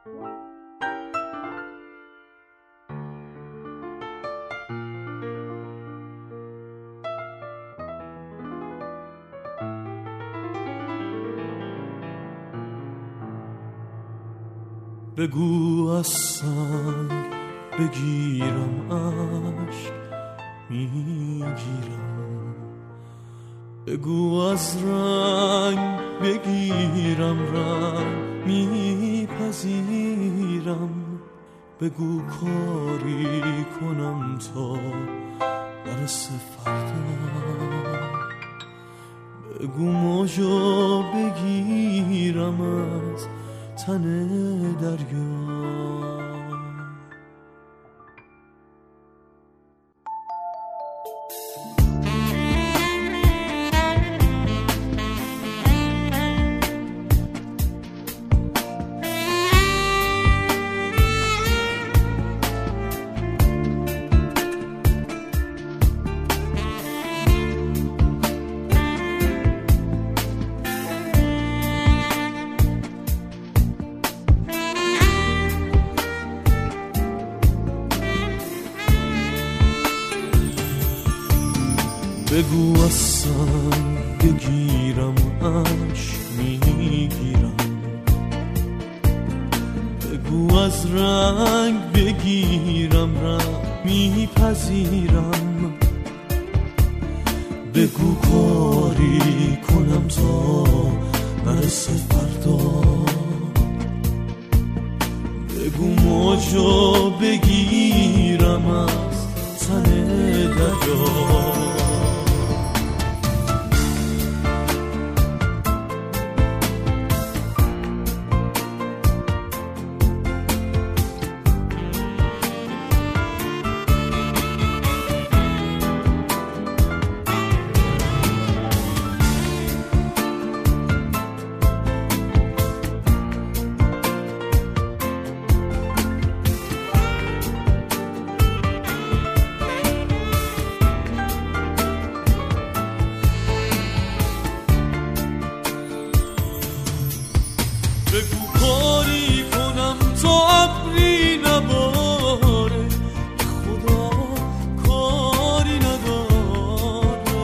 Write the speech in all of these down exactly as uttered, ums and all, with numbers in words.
بگو از سنگ بگیرم عشق میگیرم، بگو از رنگ بگیرم رنگ میپذیرم، بگو کاری کنم تا برسه فردا، بگو موجو بگیرم از تن دریا. بگو از سنگ بگیرم عشق میگیرم، بگو از رنگ بگیرم رنگ میپذیرم، بگو کاری کنم تا برسه فردا، بگو موجو بگیرم از تن دریا. بگو کاری کنم تا ابری نباره، خدا کاری نداره،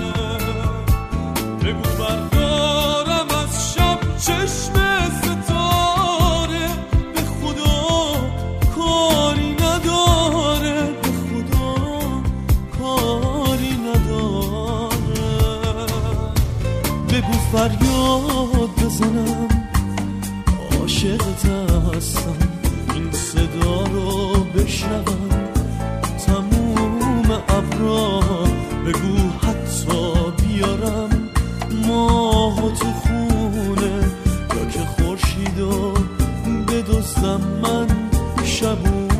بگو بردارم از شب چشم ستاره، به خدا کاری نداره، به خدا کاری نداره، بگو فریاد بزنم عاشقت هستم، این صدا رو بشنوم تموم ابرا، بگو حتی بیارم ماه تو خونه، یا که خورشیدو بدزدم من شبو